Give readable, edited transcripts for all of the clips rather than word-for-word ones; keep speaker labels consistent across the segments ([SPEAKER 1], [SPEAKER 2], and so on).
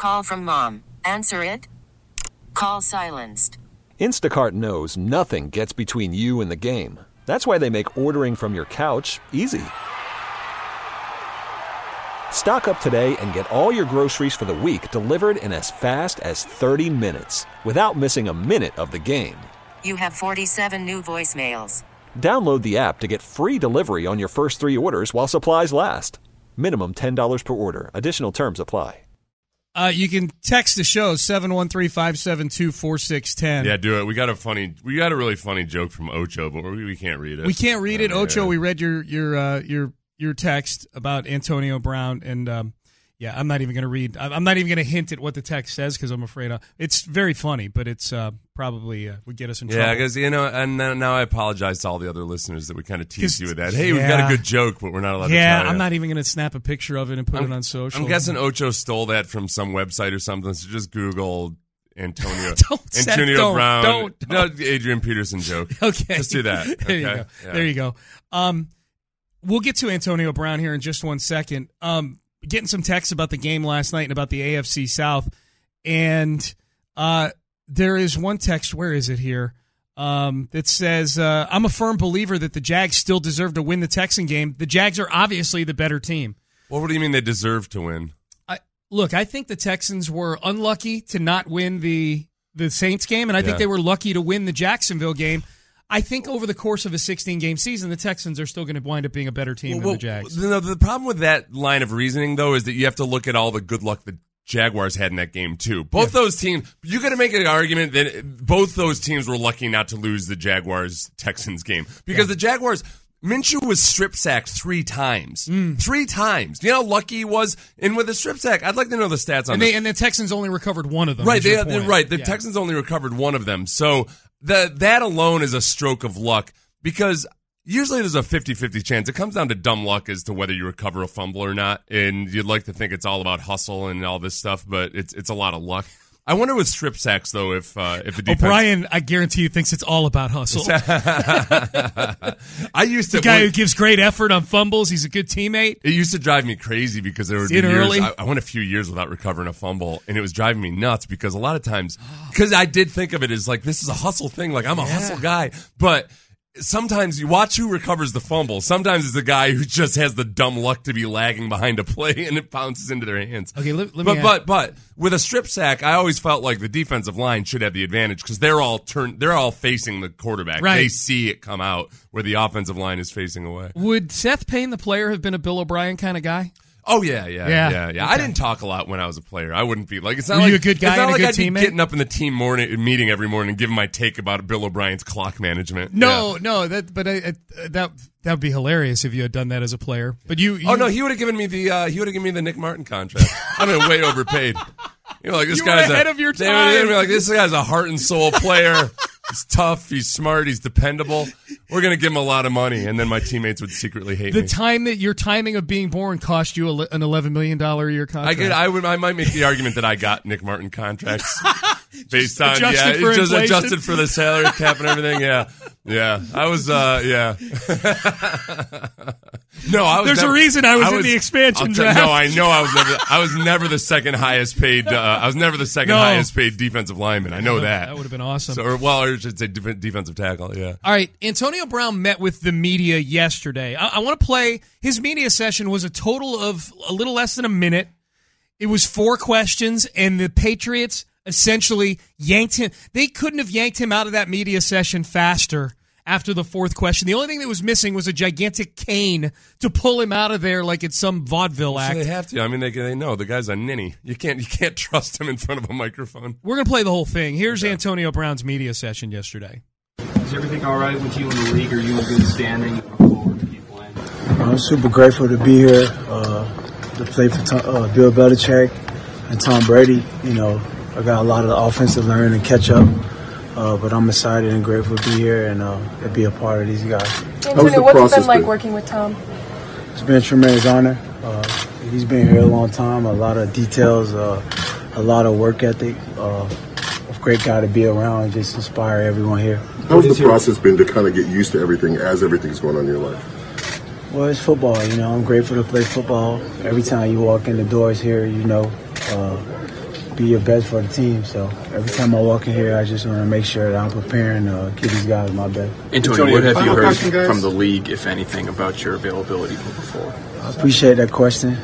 [SPEAKER 1] Call from mom. Answer it. Call silenced.
[SPEAKER 2] Instacart knows nothing gets between you and the game. That's why they make ordering from your couch easy. Stock up today and get all your groceries for the week delivered in as fast as 30 minutes without missing a minute of the game.
[SPEAKER 1] You have 47 new voicemails.
[SPEAKER 2] Download the app to get free delivery on your first 3 orders while supplies last. Minimum $10 per order. Additional terms apply.
[SPEAKER 3] You can text the show 713-572-4610.
[SPEAKER 4] Yeah, do it. We got a really funny joke from Ocho, but we can't read it.
[SPEAKER 3] We can't read it, Ocho. We read your text about Antonio Brown, and I'm not even going to read. I'm not even going to hint at what the text says because I'm afraid it's very funny, but it's probably would get us in trouble.
[SPEAKER 4] Yeah, because and now I apologize to all the other listeners that we kind of teased you with that. Hey, we've got a good joke, but we're not allowed to tell you.
[SPEAKER 3] I'm not even going to snap a picture of it and put it on social.
[SPEAKER 4] I'm guessing Ocho stole that from some website or something. So just Google Antonio Brown. No, Adrian Peterson joke.
[SPEAKER 3] Okay,
[SPEAKER 4] just do that.
[SPEAKER 3] There you go. Yeah. There you go. We'll get to Antonio Brown here in just one second. Getting some texts about the game last night and about the AFC South, and there is one text. Where is it here? That says, "I'm a firm believer that the Jags still deserve to win the Texan game. The Jags are obviously the better team."
[SPEAKER 4] Well, what do you mean they deserve to win?
[SPEAKER 3] Look, I think the Texans were unlucky to not win the Saints game, and I think they were lucky to win the Jacksonville game. I think over the course of a 16-game season, the Texans are still going to wind up being a better team than the Jags.
[SPEAKER 4] The problem with that line of reasoning, though, is that you have to look at all the good luck the Jaguars had in that game, too. Both those teams, you got to make an argument that both those teams were lucky not to lose the Jaguars-Texans game. Because the Jaguars, Minshew was strip sacked 3 times. 3 times. You know how lucky he was? And with the strip sack, I'd like to know the stats on this.
[SPEAKER 3] And the Texans only recovered one of them.
[SPEAKER 4] Right, the Texans only recovered one of them. So that alone is a stroke of luck because usually there's a 50-50 chance. It comes down to dumb luck as to whether you recover a fumble or not, and you'd like to think it's all about hustle and all this stuff, but it's a lot of luck. I wonder with strip sacks, though, if the defense...
[SPEAKER 3] O'Brien, I guarantee you, thinks it's all about hustle.
[SPEAKER 4] I used to...
[SPEAKER 3] The guy who gives great effort on fumbles, he's a good teammate.
[SPEAKER 4] It used to drive me crazy because there were years... I went a few years without recovering a fumble, and it was driving me nuts because a lot of times... Because I did think of it as like, this is a hustle thing, like I'm a hustle guy, but... Sometimes you watch who recovers the fumble. Sometimes it's the guy who just has the dumb luck to be lagging behind a play and it bounces into their hands.
[SPEAKER 3] Okay,
[SPEAKER 4] but with a strip sack, I always felt like the defensive line should have the advantage because they're all facing the quarterback. Right. They see it come out where the offensive line is facing away.
[SPEAKER 3] Would Seth Payne, the player, have been a Bill O'Brien kind of guy?
[SPEAKER 4] Oh yeah. Okay. I didn't talk a lot when I was a player. I wouldn't be like. It's not
[SPEAKER 3] Were
[SPEAKER 4] like
[SPEAKER 3] you a good guy and a good
[SPEAKER 4] I'd
[SPEAKER 3] teammate?
[SPEAKER 4] Be getting up in the team meeting every morning and giving my take about Bill O'Brien's clock management.
[SPEAKER 3] No, that would be hilarious if you had done that as a player. But you
[SPEAKER 4] oh no, he would have given me the Nick Martin contract. I'm way overpaid. You know, like this guy's
[SPEAKER 3] ahead of your time.
[SPEAKER 4] They'd be like, this guy's a heart and soul player. He's tough. He's smart. He's dependable. We're going to give him a lot of money, and then my teammates would secretly hate me.
[SPEAKER 3] The time that your timing of being born cost you an $11 million a year contract.
[SPEAKER 4] I might make the argument that I got Nick Martin contracts based on
[SPEAKER 3] adjusted
[SPEAKER 4] for the salary cap and everything. Yeah. I was No, I was.
[SPEAKER 3] There's a reason I was in the expansion draft.
[SPEAKER 4] No, I know I was never the second highest paid. I was never the second highest paid defensive lineman. I know that.
[SPEAKER 3] That would have been awesome.
[SPEAKER 4] Or I should say defensive tackle. Yeah.
[SPEAKER 3] All right, Antonio Brown met with the media yesterday. I want to play. His media session was a total of a little less than a minute. It was 4 questions, and the Patriots essentially yanked him. They couldn't have yanked him out of that media session faster. After the 4th question, the only thing that was missing was a gigantic cane to pull him out of there like it's some vaudeville act.
[SPEAKER 4] So they have to. I mean, they know the guy's a ninny. You can't trust him in front of a microphone.
[SPEAKER 3] We're gonna play the whole thing. Here's Antonio Brown's media session yesterday.
[SPEAKER 5] Is everything all right with you in the league? Are you in good standing? Look forward to keep playing.
[SPEAKER 6] I'm super grateful to be here to play for Bill Belichick and Tom Brady. You know, I got a lot of the offense to learn and catch up. But I'm excited and grateful to be here and to be a part of these guys.
[SPEAKER 7] Antonio, what's it been like working with Tom?
[SPEAKER 6] It's been a tremendous honor. He's been here a long time, a lot of details, a lot of work ethic. A great guy to be around and just inspire everyone here.
[SPEAKER 8] How's the process been to kind of get used to everything as everything's going on in your life?
[SPEAKER 6] Well, it's football. You know, I'm grateful to play football. Every time you walk in the doors here, you know, be your best for the team. So every time I walk in here, I just want to make sure that I'm preparing to give these guys my best.
[SPEAKER 9] Antonio, what have you heard from the league, if anything, about your availability moving forward?
[SPEAKER 6] I appreciate that question.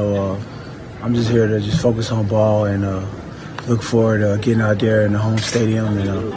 [SPEAKER 6] I'm just here to just focus on ball and look forward to getting out there in the home stadium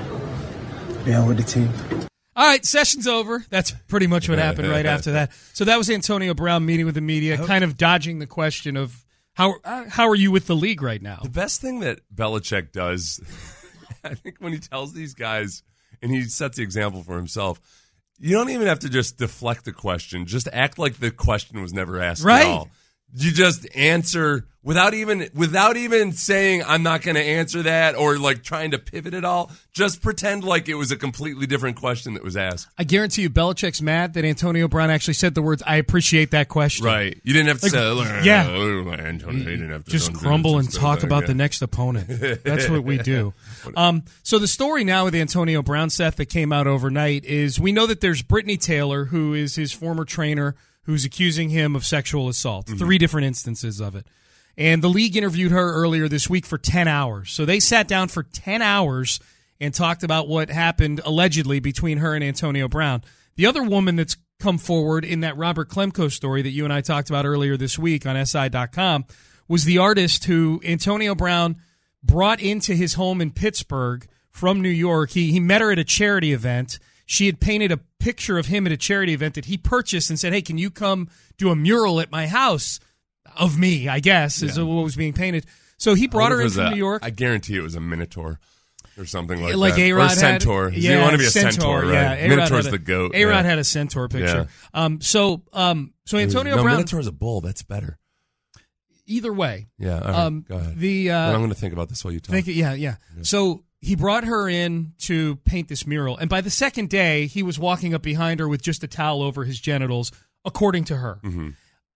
[SPEAKER 6] and being with the team.
[SPEAKER 3] All right, session's over. That's pretty much what happened right after that. So that was Antonio Brown meeting with the media, kind of dodging the question of how are you with the league right now?
[SPEAKER 4] The best thing that Belichick does, I think, when he tells these guys, and he sets the example for himself, you don't even have to just deflect the question. Just act like the question was never asked at all. You just answer without even saying I'm not going to answer that or like trying to pivot at all. Just pretend like it was a completely different question that was asked.
[SPEAKER 3] I guarantee you Belichick's mad that Antonio Brown actually said the words, I appreciate that question.
[SPEAKER 4] Right. You didn't have to say,
[SPEAKER 3] Antonio, you didn't have to just grumble and talk about the next opponent. That's what we do. So the story now with Antonio Brown, Seth, that came out overnight is we know that there's Brittany Taylor, who is his former trainer, who's accusing him of sexual assault. 3 different instances of it. And the league interviewed her earlier this week for 10 hours. So they sat down for 10 hours and talked about what happened allegedly between her and Antonio Brown. The other woman that's come forward in that Robert Klemko story that you and I talked about earlier this week on SI.com was the artist who Antonio Brown brought into his home in Pittsburgh from New York. He met her at a charity event. She had painted a picture of him at a charity event that he purchased and said, hey, can you come do a mural at my house of me, I guess, is what was being painted. So he brought her in from New York.
[SPEAKER 4] I guarantee it was a Minotaur or something like
[SPEAKER 3] that.
[SPEAKER 4] A-Rod or a centaur.
[SPEAKER 3] Had,
[SPEAKER 4] you want to be a centaur, right?
[SPEAKER 3] Yeah,
[SPEAKER 4] Minotaur's the goat.
[SPEAKER 3] A-Rod had a centaur picture. Yeah. So Antonio Brown.
[SPEAKER 4] Minotaur's a bull. That's better.
[SPEAKER 3] Either way.
[SPEAKER 4] Yeah, all right, go ahead. I'm going to think about this while you talk.
[SPEAKER 3] Yeah. So he brought her in to paint this mural, and by the second day, he was walking up behind her with just a towel over his genitals, according to her.
[SPEAKER 4] Mm-hmm.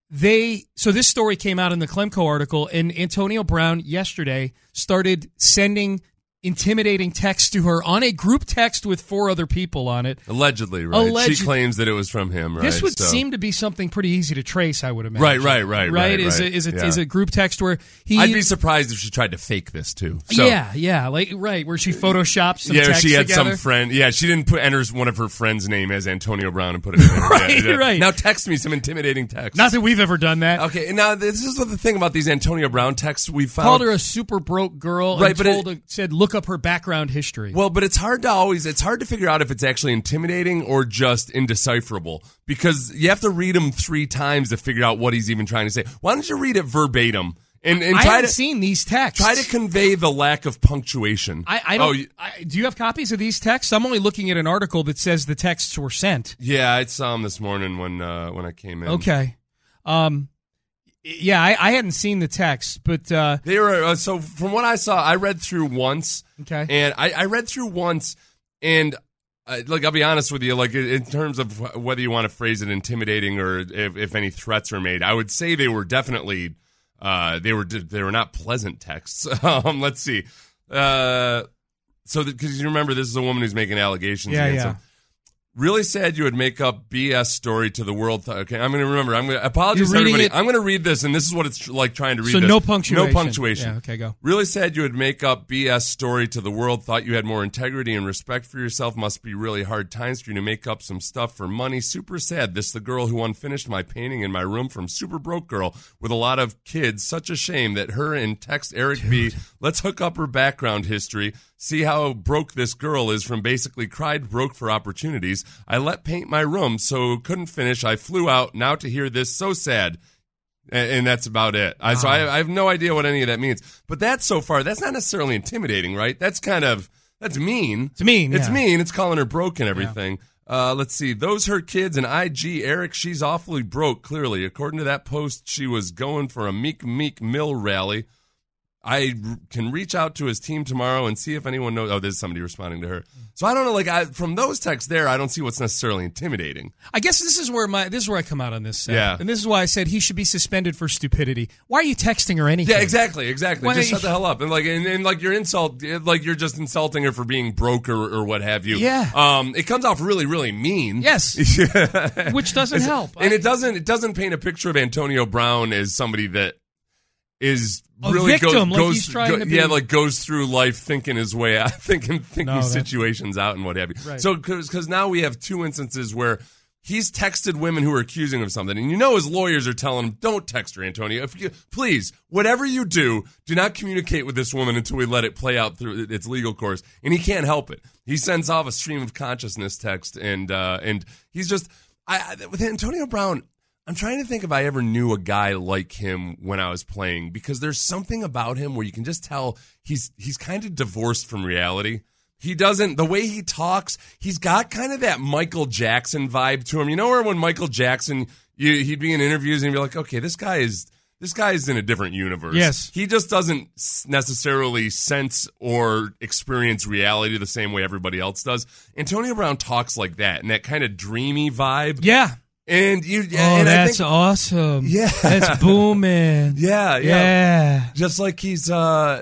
[SPEAKER 3] So this story came out in the Klemko article, and Antonio Brown yesterday started sending intimidating text to her on a group text with 4 other people on it.
[SPEAKER 4] Allegedly, right? She claims that it was from him, right?
[SPEAKER 3] This would seem to be something pretty easy to trace, I would imagine.
[SPEAKER 4] Right.
[SPEAKER 3] Is a group text where
[SPEAKER 4] I'd be surprised if she tried to fake this too. So,
[SPEAKER 3] where she photoshopped some text
[SPEAKER 4] she had
[SPEAKER 3] together.
[SPEAKER 4] some friend. Yeah, she didn't enter one of her friends' name as Antonio Brown and put it in there.
[SPEAKER 3] Right.
[SPEAKER 4] Now text me some intimidating text.
[SPEAKER 3] Not that we've ever done that.
[SPEAKER 4] Okay, now this is the thing about these Antonio Brown texts we found.
[SPEAKER 3] Called her a super broke girl,
[SPEAKER 4] right?
[SPEAKER 3] And said look up her background history.
[SPEAKER 4] Well, but it's hard to figure out if it's actually intimidating or just indecipherable because you have to read them 3 times to figure out what he's even trying to say. Why don't you read it verbatim and
[SPEAKER 3] I
[SPEAKER 4] try
[SPEAKER 3] haven't seen these texts.
[SPEAKER 4] Try to convey the lack of punctuation.
[SPEAKER 3] Do you have copies of these texts? I'm only looking at an article that says the texts were sent.
[SPEAKER 4] Yeah, I saw them this morning when I came in.
[SPEAKER 3] Okay. Yeah, I hadn't seen the text, but
[SPEAKER 4] they were. So from what I saw, I read through once.
[SPEAKER 3] Okay,
[SPEAKER 4] and I read through once, and I'll be honest with you, like in terms of whether you want to phrase it intimidating or if any threats are made, I would say they were definitely they were not pleasant texts. Let's see. So because you remember, this is a woman who's making allegations against him. Really sad you would make up BS story to the world. Okay, I'm going to remember. I'm going to apologize to everybody. I'm going to read this, and this is what it's like trying to read this.
[SPEAKER 3] So no punctuation.
[SPEAKER 4] No punctuation.
[SPEAKER 3] Yeah, okay, go.
[SPEAKER 4] Really sad you would make up BS story to the world. Thought you had more integrity and respect for yourself. Must be really hard times for you to make up some stuff for money. Super sad. This the girl who unfinished my painting in my room from super broke girl with a lot of kids. Such a shame that her and text Eric B. Let's hook up her background history. See how broke this girl is from basically cried broke for opportunities. I let paint my room, so couldn't finish. I flew out. Now to hear this, so sad. And that's about it. So I have no idea what any of that means. But that's so far, that's not necessarily intimidating, right? That's mean.
[SPEAKER 3] It's mean.
[SPEAKER 4] It's mean. It's calling her broke and everything. Yeah. Let's see. Those her kids and IG, Eric, she's awfully broke, clearly. According to that post, she was going for a Meek Mill rally. I can reach out to his team tomorrow and see if anyone knows. Oh, there's somebody responding to her. So I don't know. From those texts there, I don't see what's necessarily intimidating.
[SPEAKER 3] I guess this is where I come out on this.
[SPEAKER 4] Yeah.
[SPEAKER 3] And this is why I said he should be suspended for stupidity. Why are you texting her anything?
[SPEAKER 4] Yeah, exactly. Just shut the hell up. And like your insult, like you're just insulting her for being broke or what have you.
[SPEAKER 3] Yeah.
[SPEAKER 4] It comes off really, really mean.
[SPEAKER 3] Yes. Which doesn't help.
[SPEAKER 4] And it doesn't paint a picture of Antonio Brown as somebody that is
[SPEAKER 3] a
[SPEAKER 4] really
[SPEAKER 3] victim, like he's trying to be.
[SPEAKER 4] goes through life thinking his way out, thinking situations out and what have you.
[SPEAKER 3] Right.
[SPEAKER 4] So because now we have two instances where he's texted women who are accusing him of something, and his lawyers are telling him, "Don't text her, Antonio. Please, whatever you do not communicate with this woman until we let it play out through its legal course." And he can't help it. He sends off a stream of consciousness text, and he's just with Antonio Brown. I'm trying to think if I ever knew a guy like him when I was playing, because there's something about him where you can just tell he's kind of divorced from reality. He doesn't, the way he talks, he's got kind of that Michael Jackson vibe to him. You know, where when Michael Jackson, he'd be in interviews and you'd be like, okay, this guy is in a different universe.
[SPEAKER 3] Yes.
[SPEAKER 4] He just doesn't necessarily sense or experience reality the same way everybody else does. Antonio Brown talks like that, and that kind of dreamy vibe.
[SPEAKER 3] Yeah.
[SPEAKER 4] And
[SPEAKER 3] that's awesome.
[SPEAKER 4] Yeah,
[SPEAKER 3] that's booming.
[SPEAKER 4] Yeah. Just like he's a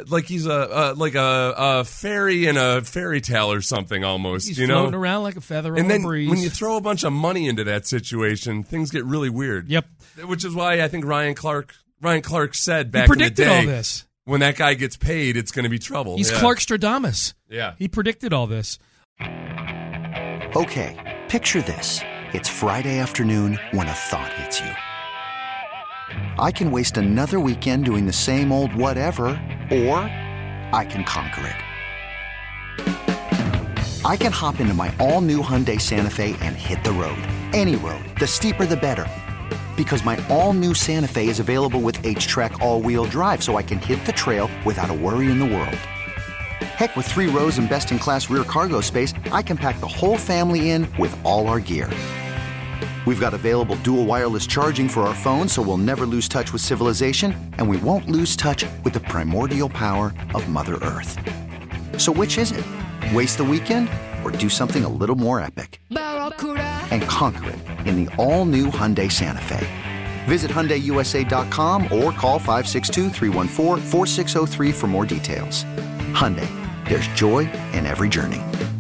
[SPEAKER 4] fairy in a fairy tale or something almost.
[SPEAKER 3] He's
[SPEAKER 4] floating
[SPEAKER 3] floating around like a feather on a breeze.
[SPEAKER 4] When you throw a bunch of money into that situation, things get really weird.
[SPEAKER 3] Yep.
[SPEAKER 4] Which is why I think Ryan Clark said back
[SPEAKER 3] he predicted
[SPEAKER 4] in the day,
[SPEAKER 3] all this.
[SPEAKER 4] When that guy gets paid, it's going to be trouble.
[SPEAKER 3] He's Clark Stradamus.
[SPEAKER 4] Yeah.
[SPEAKER 3] He predicted all this.
[SPEAKER 10] Okay, picture this. It's Friday afternoon when a thought hits you. I can waste another weekend doing the same old whatever, or I can conquer it. I can hop into my all-new Hyundai Santa Fe and hit the road. Any road. The steeper, the better. Because my all-new Santa Fe is available with H-Track all-wheel drive, so I can hit the trail without a worry in the world. Heck, with 3 rows and best-in-class rear cargo space, I can pack the whole family in with all our gear. We've got available dual wireless charging for our phones, so we'll never lose touch with civilization, and we won't lose touch with the primordial power of Mother Earth. So which is it? Waste the weekend or do something a little more epic? And conquer it in the all-new Hyundai Santa Fe. Visit HyundaiUSA.com or call 562-314-4603 for more details. Hyundai, there's joy in every journey.